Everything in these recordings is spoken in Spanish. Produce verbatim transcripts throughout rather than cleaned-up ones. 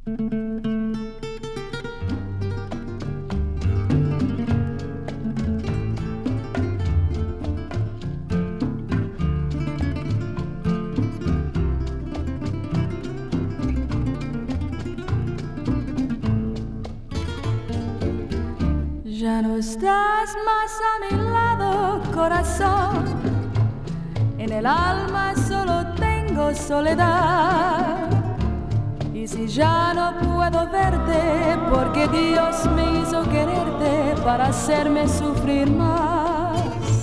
Ya no estás más a mi lado, corazón. En el alma solo tengo soledad. Y si ya no puedo verte, porque Dios me hizo quererte para hacerme sufrir más.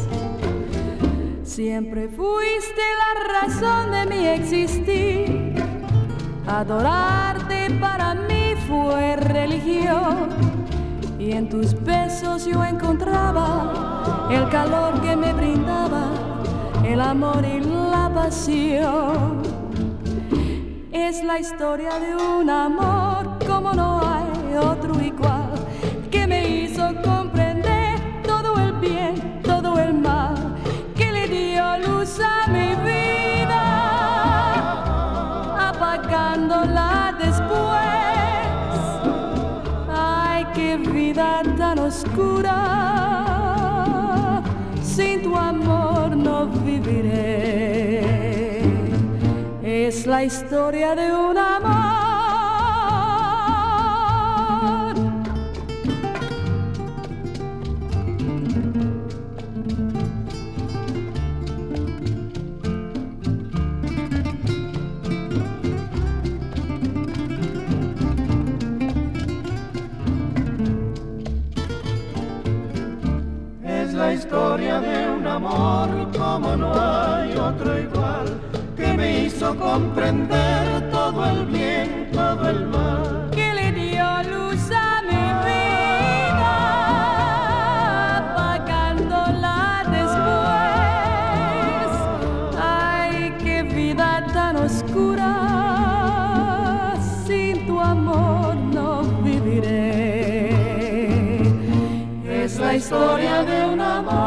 Siempre fuiste la razón de mi existir. Adorarte para mí fue religión. Y en tus besos yo encontraba el calor que me brindaba, el amor y la pasión. Es la historia de un amor como no hay otro igual, que me hizo comprender todo el bien, todo el mal, que le dio luz a mi vida, apagándola después. Qué vida tan oscura, sin tu amor no viviré. Es la historia de un amor. La historia de un amor como no hay otro igual, que me hizo comprender todo el bien, todo el mal, que le dio luz a mi vida, apagándola después. Ay, qué vida tan oscura, sin tu amor no viviré. Es la historia de un amor